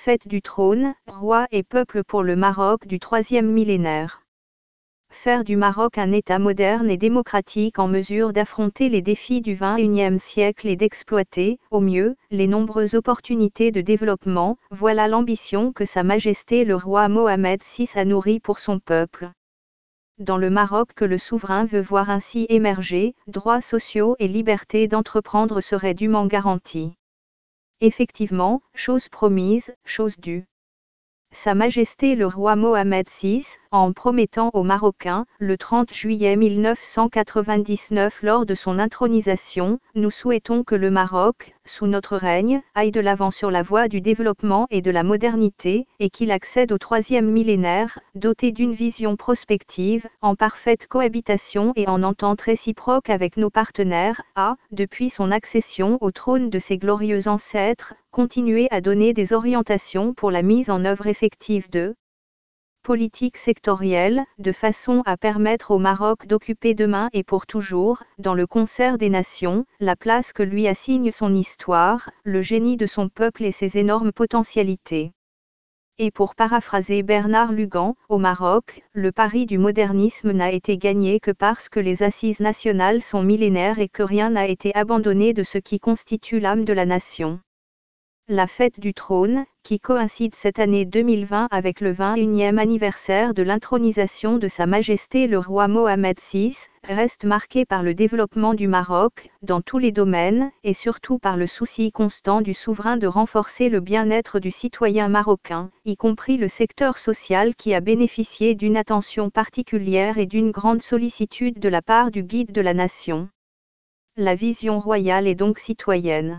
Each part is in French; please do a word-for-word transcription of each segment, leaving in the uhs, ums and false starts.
fête du trône, roi et peuple pour le Maroc du troisième millénaire. Faire du Maroc un État moderne et démocratique en mesure d'affronter les défis du vingt et unième siècle et d'exploiter, au mieux, les nombreuses opportunités de développement, voilà l'ambition que Sa Majesté le roi Mohamed six a nourrie pour son peuple. Dans le Maroc que le souverain veut voir ainsi émerger, droits sociaux et liberté d'entreprendre seraient dûment garantis. Effectivement, chose promise, chose due. Sa Majesté le roi Mohamed six, en promettant aux Marocains, le trente juillet mille neuf cent quatre-vingt-dix-neuf lors de son intronisation, nous souhaitons que le Maroc, sous notre règne, aille de l'avant sur la voie du développement et de la modernité, et qu'il accède au troisième millénaire, doté d'une vision prospective, en parfaite cohabitation et en entente réciproque avec nos partenaires, a, depuis son accession au trône de ses glorieux ancêtres, continué à donner des orientations pour la mise en œuvre effective de politique sectorielle, de façon à permettre au Maroc d'occuper demain et pour toujours, dans le concert des nations, la place que lui assigne son histoire, le génie de son peuple et ses énormes potentialités. Et pour paraphraser Bernard Lugan, au Maroc, le pari du modernisme n'a été gagné que parce que les assises nationales sont millénaires et que rien n'a été abandonné de ce qui constitue l'âme de la nation. La fête du trône, qui coïncide cette année deux mille vingt avec le vingt et unième anniversaire de l'intronisation de Sa Majesté le roi Mohamed six, reste marquée par le développement du Maroc, dans tous les domaines, et surtout par le souci constant du souverain de renforcer le bien-être du citoyen marocain, y compris le secteur social qui a bénéficié d'une attention particulière et d'une grande sollicitude de la part du guide de la nation. La vision royale est donc citoyenne.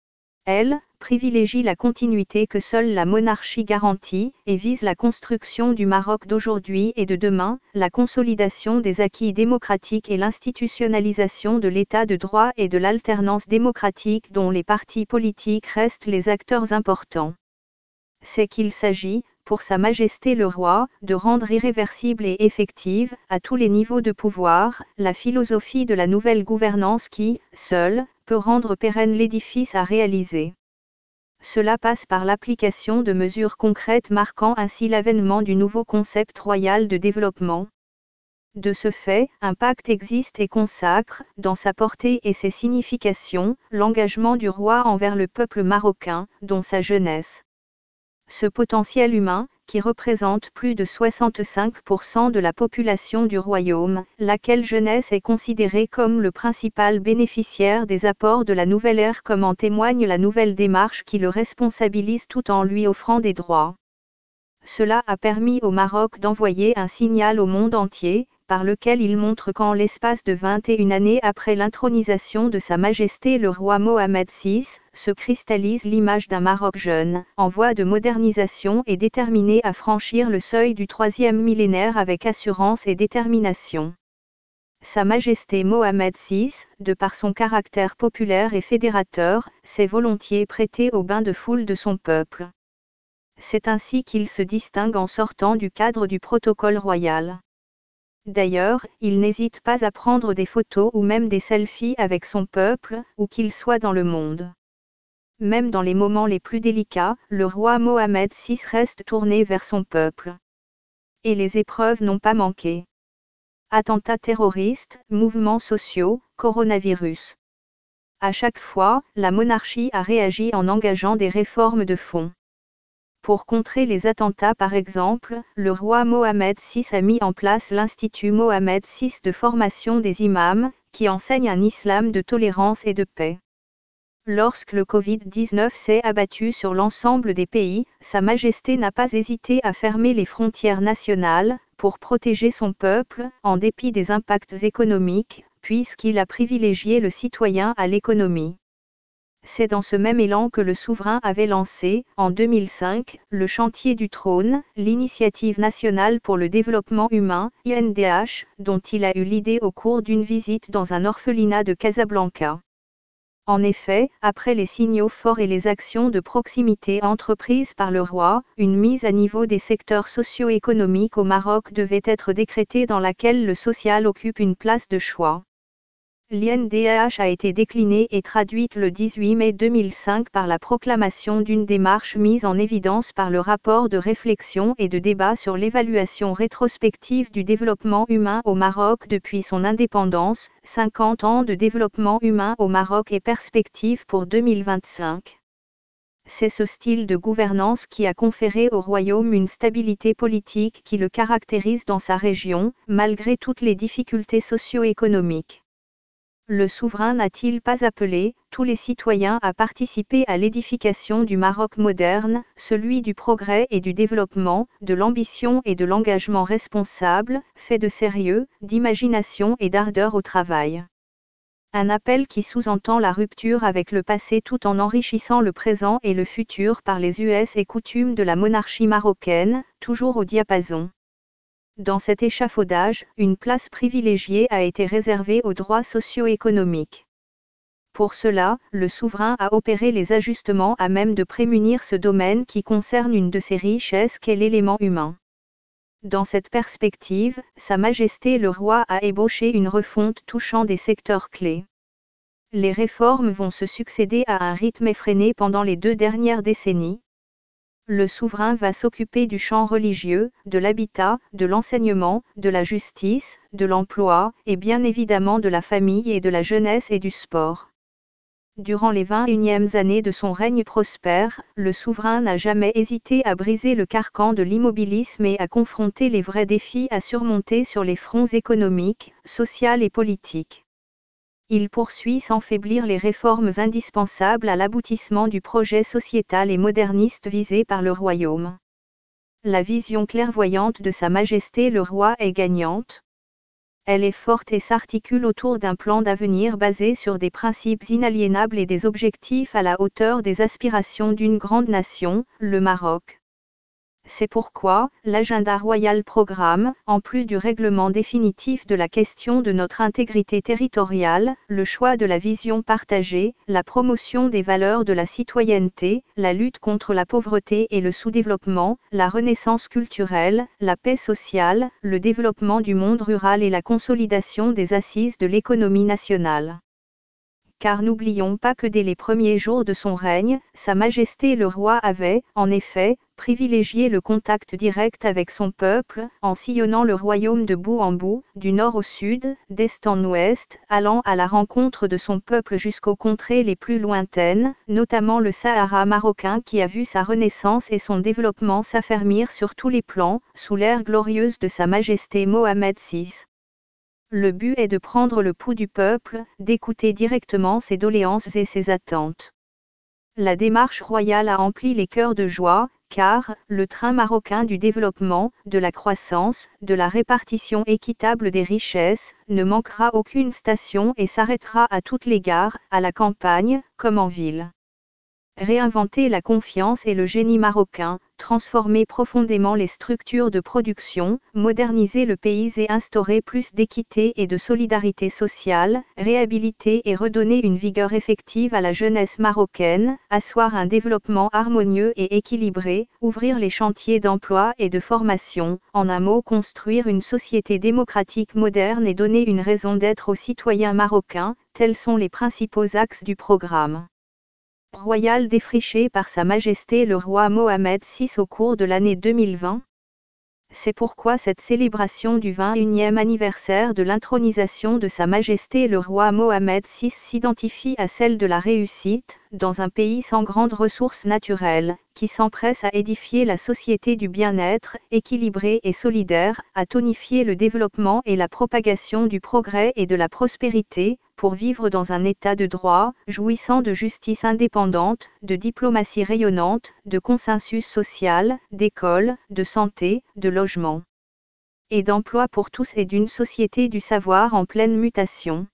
Elle privilégie la continuité que seule la monarchie garantit, et vise la construction du Maroc d'aujourd'hui et de demain, la consolidation des acquis démocratiques et l'institutionnalisation de l'état de droit et de l'alternance démocratique dont les partis politiques restent les acteurs importants. C'est qu'il s'agit, pour Sa Majesté le Roi, de rendre irréversible et effective, à tous les niveaux de pouvoir, la philosophie de la nouvelle gouvernance qui, seule, peut rendre pérenne l'édifice à réaliser. Cela passe par l'application de mesures concrètes marquant ainsi l'avènement du nouveau concept royal de développement. De ce fait, un pacte existe et consacre, dans sa portée et ses significations, l'engagement du roi envers le peuple marocain, dont sa jeunesse. Ce potentiel humain, qui représente plus de soixante-cinq pour cent de la population du royaume, laquelle jeunesse est considérée comme le principal bénéficiaire des apports de la nouvelle ère comme en témoigne la nouvelle démarche qui le responsabilise tout en lui offrant des droits. Cela a permis au Maroc d'envoyer un signal au monde entier, par lequel il montre qu'en l'espace de vingt et une années après l'intronisation de Sa Majesté le roi Mohamed six, se cristallise l'image d'un Maroc jeune, en voie de modernisation et déterminé à franchir le seuil du troisième millénaire avec assurance et détermination. Sa Majesté Mohamed six, de par son caractère populaire et fédérateur, s'est volontiers prêté au bain de foule de son peuple. C'est ainsi qu'il se distingue en sortant du cadre du protocole royal. D'ailleurs, il n'hésite pas à prendre des photos ou même des selfies avec son peuple, où qu'il soit dans le monde. Même dans les moments les plus délicats, le roi Mohamed six reste tourné vers son peuple. Et les épreuves n'ont pas manqué. Attentats terroristes, mouvements sociaux, coronavirus. À chaque fois, la monarchie a réagi en engageant des réformes de fond. Pour contrer les attentats par exemple, le roi Mohamed six a mis en place l'Institut Mohamed six de formation des imams, qui enseigne un islam de tolérance et de paix. Lorsque le Covid dix-neuf s'est abattu sur l'ensemble des pays, Sa Majesté n'a pas hésité à fermer les frontières nationales, pour protéger son peuple, en dépit des impacts économiques, puisqu'il a privilégié le citoyen à l'économie. C'est dans ce même élan que le souverain avait lancé, en deux mille cinq, le chantier du trône, l'initiative nationale pour le développement humain, I N D H, dont il a eu l'idée au cours d'une visite dans un orphelinat de Casablanca. En effet, après les signaux forts et les actions de proximité entreprises par le roi, une mise à niveau des secteurs socio-économiques au Maroc devait être décrétée dans laquelle le social occupe une place de choix. L'I N D H a été déclinée et traduite le dix-huit mai deux mille cinq par la proclamation d'une démarche mise en évidence par le rapport de réflexion et de débat sur l'évaluation rétrospective du développement humain au Maroc depuis son indépendance, cinquante ans de développement humain au Maroc et perspectives pour deux mille vingt-cinq. C'est ce style de gouvernance qui a conféré au royaume une stabilité politique qui le caractérise dans sa région, malgré toutes les difficultés socio-économiques. Le souverain n'a-t-il pas appelé tous les citoyens à participer à l'édification du Maroc moderne, celui du progrès et du développement, de l'ambition et de l'engagement responsable, fait de sérieux, d'imagination et d'ardeur au travail? Un appel qui sous-entend la rupture avec le passé tout en enrichissant le présent et le futur par les us et coutumes de la monarchie marocaine, toujours au diapason. Dans cet échafaudage, une place privilégiée a été réservée aux droits socio-économiques. Pour cela, le souverain a opéré les ajustements à même de prémunir ce domaine qui concerne une de ses richesses qu'est l'élément humain. Dans cette perspective, Sa Majesté le Roi a ébauché une refonte touchant des secteurs clés. Les réformes vont se succéder à un rythme effréné pendant les deux dernières décennies. Le souverain va s'occuper du champ religieux, de l'habitat, de l'enseignement, de la justice, de l'emploi, et bien évidemment de la famille et de la jeunesse et du sport. Durant les vingt et unième années de son règne prospère, le souverain n'a jamais hésité à briser le carcan de l'immobilisme et à confronter les vrais défis à surmonter sur les fronts économiques, sociaux et politiques. Il poursuit sans faiblir les réformes indispensables à l'aboutissement du projet sociétal et moderniste visé par le royaume. La vision clairvoyante de Sa Majesté le Roi est gagnante. Elle est forte et s'articule autour d'un plan d'avenir basé sur des principes inaliénables et des objectifs à la hauteur des aspirations d'une grande nation, le Maroc. C'est pourquoi, l'agenda royal programme, en plus du règlement définitif de la question de notre intégrité territoriale, le choix de la vision partagée, la promotion des valeurs de la citoyenneté, la lutte contre la pauvreté et le sous-développement, la renaissance culturelle, la paix sociale, le développement du monde rural et la consolidation des assises de l'économie nationale. Car n'oublions pas que dès les premiers jours de son règne, Sa Majesté le Roi avait, en effet, privilégié le contact direct avec son peuple, en sillonnant le royaume de bout en bout, du nord au sud, d'est en ouest, allant à la rencontre de son peuple jusqu'aux contrées les plus lointaines, notamment le Sahara marocain qui a vu sa renaissance et son développement s'affermir sur tous les plans, sous l'ère glorieuse de Sa Majesté Mohamed six. Le but est de prendre le pouls du peuple, d'écouter directement ses doléances et ses attentes. La démarche royale a empli les cœurs de joie, car, le train marocain du développement, de la croissance, de la répartition équitable des richesses, ne manquera aucune station et s'arrêtera à toutes les gares, à la campagne, comme en ville. Réinventer la confiance et le génie marocain, transformer profondément les structures de production, moderniser le pays et instaurer plus d'équité et de solidarité sociale, réhabiliter et redonner une vigueur effective à la jeunesse marocaine, asseoir un développement harmonieux et équilibré, ouvrir les chantiers d'emploi et de formation, en un mot construire une société démocratique moderne et donner une raison d'être aux citoyens marocains, tels sont les principaux axes du programme royal défriché par Sa Majesté le Roi Mohamed six au cours de l'année deux mille vingt. C'est pourquoi cette célébration du vingt et unième anniversaire de l'intronisation de Sa Majesté le Roi Mohamed six s'identifie à celle de la réussite, dans un pays sans grandes ressources naturelles, qui s'empresse à édifier la société du bien-être, équilibrée et solidaire, à tonifier le développement et la propagation du progrès et de la prospérité, pour vivre dans un état de droit, jouissant de justice indépendante, de diplomatie rayonnante, de consensus social, d'école, de santé, de logement et d'emploi pour tous et d'une société du savoir en pleine mutation.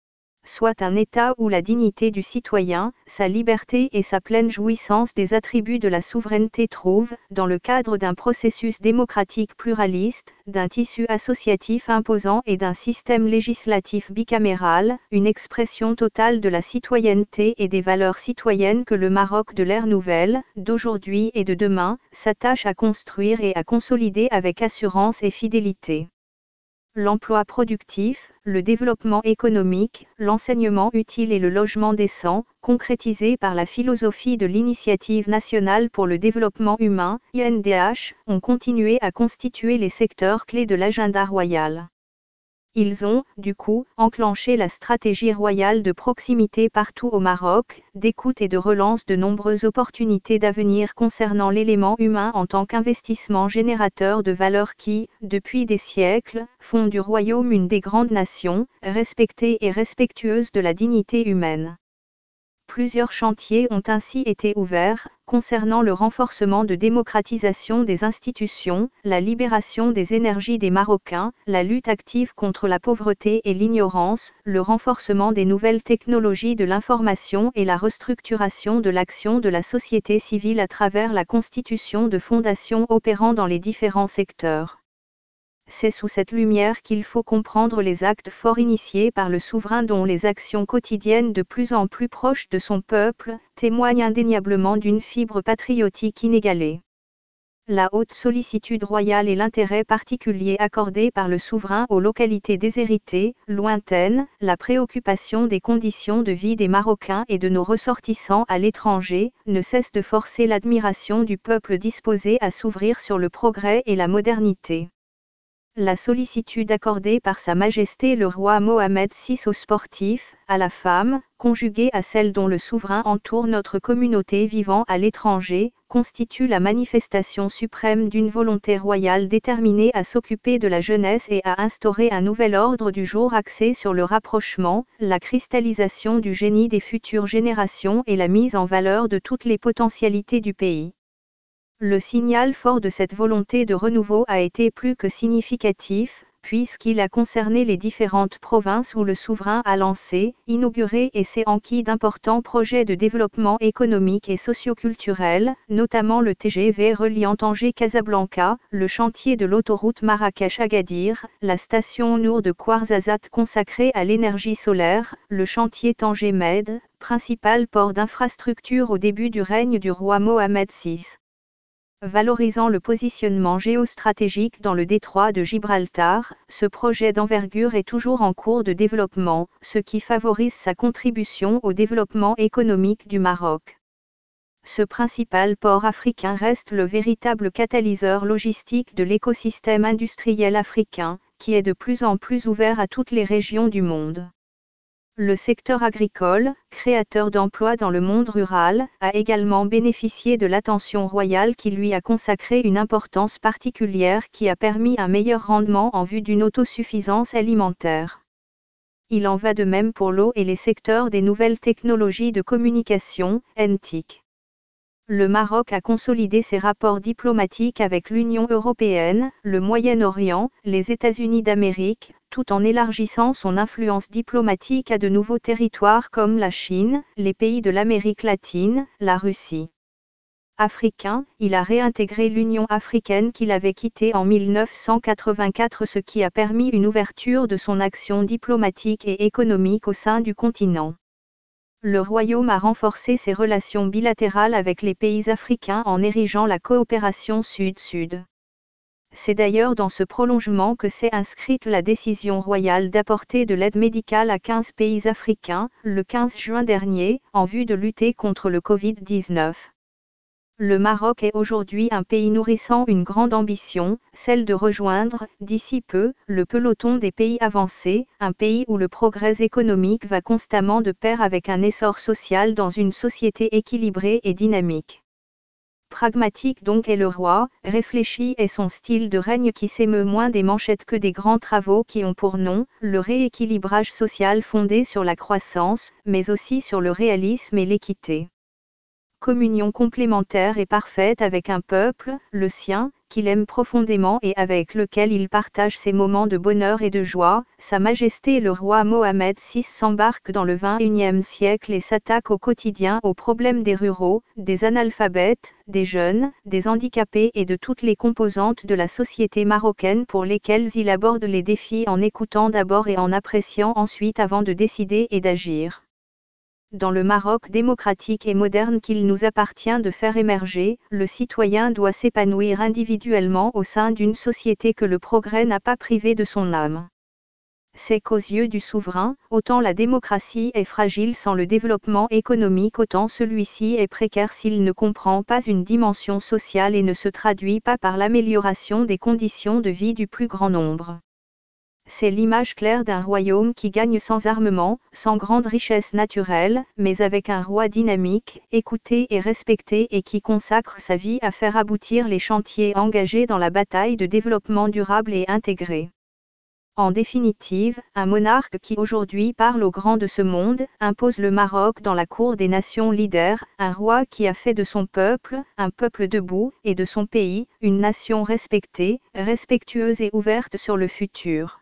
Soit un État où la dignité du citoyen, sa liberté et sa pleine jouissance des attributs de la souveraineté trouvent, dans le cadre d'un processus démocratique pluraliste, d'un tissu associatif imposant et d'un système législatif bicaméral, une expression totale de la citoyenneté et des valeurs citoyennes que le Maroc de l'ère nouvelle, d'aujourd'hui et de demain, s'attache à construire et à consolider avec assurance et fidélité. L'emploi productif, le développement économique, l'enseignement utile et le logement décent, concrétisés par la philosophie de l'Initiative nationale pour le développement humain, I N D H, ont continué à constituer les secteurs clés de l'agenda royal. Ils ont, du coup, enclenché la stratégie royale de proximité partout au Maroc, d'écoute et de relance de nombreuses opportunités d'avenir concernant l'élément humain en tant qu'investissement générateur de valeur qui, depuis des siècles, font du royaume une des grandes nations, respectée et respectueuse de la dignité humaine. Plusieurs chantiers ont ainsi été ouverts, concernant le renforcement de démocratisation des institutions, la libération des énergies des Marocains, la lutte active contre la pauvreté et l'ignorance, le renforcement des nouvelles technologies de l'information et la restructuration de l'action de la société civile à travers la constitution de fondations opérant dans les différents secteurs. C'est sous cette lumière qu'il faut comprendre les actes forts initiés par le souverain dont les actions quotidiennes de plus en plus proches de son peuple, témoignent indéniablement d'une fibre patriotique inégalée. La haute sollicitude royale et l'intérêt particulier accordé par le souverain aux localités déshéritées, lointaines, la préoccupation des conditions de vie des Marocains et de nos ressortissants à l'étranger, ne cessent de forcer l'admiration du peuple disposé à s'ouvrir sur le progrès et la modernité. La sollicitude accordée par Sa Majesté le roi Mohamed six aux sportifs, à la femme, conjuguée à celle dont le souverain entoure notre communauté vivant à l'étranger, constitue la manifestation suprême d'une volonté royale déterminée à s'occuper de la jeunesse et à instaurer un nouvel ordre du jour axé sur le rapprochement, la cristallisation du génie des futures générations et la mise en valeur de toutes les potentialités du pays. Le signal fort de cette volonté de renouveau a été plus que significatif, puisqu'il a concerné les différentes provinces où le souverain a lancé, inauguré et s'est enquis d'importants projets de développement économique et socio-culturel, notamment le T G V reliant Tanger-Casablanca, le chantier de l'autoroute Marrakech-Agadir, la station Nour de Ouarzazate consacrée à l'énergie solaire, le chantier Tanger-Med, principal port d'infrastructure au début du règne du roi Mohamed six. Valorisant le positionnement géostratégique dans le détroit de Gibraltar, ce projet d'envergure est toujours en cours de développement, ce qui favorise sa contribution au développement économique du Maroc. Ce principal port africain reste le véritable catalyseur logistique de l'écosystème industriel africain, qui est de plus en plus ouvert à toutes les régions du monde. Le secteur agricole, créateur d'emplois dans le monde rural, a également bénéficié de l'attention royale qui lui a consacré une importance particulière qui a permis un meilleur rendement en vue d'une autosuffisance alimentaire. Il en va de même pour l'eau et les secteurs des nouvelles technologies de communication, N T I C. Le Maroc a consolidé ses rapports diplomatiques avec l'Union européenne, le Moyen-Orient, les États-Unis d'Amérique, tout en élargissant son influence diplomatique à de nouveaux territoires comme la Chine, les pays de l'Amérique latine, la Russie. Africain, il a réintégré l'Union africaine qu'il avait quittée en mille neuf cent quatre-vingt-quatre, ce qui a permis une ouverture de son action diplomatique et économique au sein du continent. Le royaume a renforcé ses relations bilatérales avec les pays africains en érigeant la coopération sud-sud. C'est d'ailleurs dans ce prolongement que s'est inscrite la décision royale d'apporter de l'aide médicale à quinze pays africains, le quinze juin dernier, en vue de lutter contre le Covid dix-neuf. Le Maroc est aujourd'hui un pays nourrissant une grande ambition, celle de rejoindre, d'ici peu, le peloton des pays avancés, un pays où le progrès économique va constamment de pair avec un essor social dans une société équilibrée et dynamique. Pragmatique donc est le roi, réfléchi est son style de règne qui s'émeut moins des manchettes que des grands travaux qui ont pour nom, le rééquilibrage social fondé sur la croissance, mais aussi sur le réalisme et l'équité. Communion complémentaire et parfaite avec un peuple, le sien, qu'il aime profondément et avec lequel il partage ses moments de bonheur et de joie, Sa Majesté le roi Mohamed six s'embarque dans le vingt et unième siècle et s'attaque au quotidien aux problèmes des ruraux, des analphabètes, des jeunes, des handicapés et de toutes les composantes de la société marocaine pour lesquelles il aborde les défis en écoutant d'abord et en appréciant ensuite avant de décider et d'agir. dans le Maroc démocratique et moderne qu'il nous appartient de faire émerger, le citoyen doit s'épanouir individuellement au sein d'une société que le progrès n'a pas privé de son âme. C'est qu'aux yeux du souverain, autant la démocratie est fragile sans le développement économique, autant celui-ci est précaire s'il ne comprend pas une dimension sociale et ne se traduit pas par l'amélioration des conditions de vie du plus grand nombre. C'est l'image claire d'un royaume qui gagne sans armement, sans grande richesse naturelle, mais avec un roi dynamique, écouté et respecté et qui consacre sa vie à faire aboutir les chantiers engagés dans la bataille de développement durable et intégré. En définitive, un monarque qui aujourd'hui parle aux grands de ce monde, impose le Maroc dans la cour des nations leaders, un roi qui a fait de son peuple, un peuple debout, et de son pays, une nation respectée, respectueuse et ouverte sur le futur.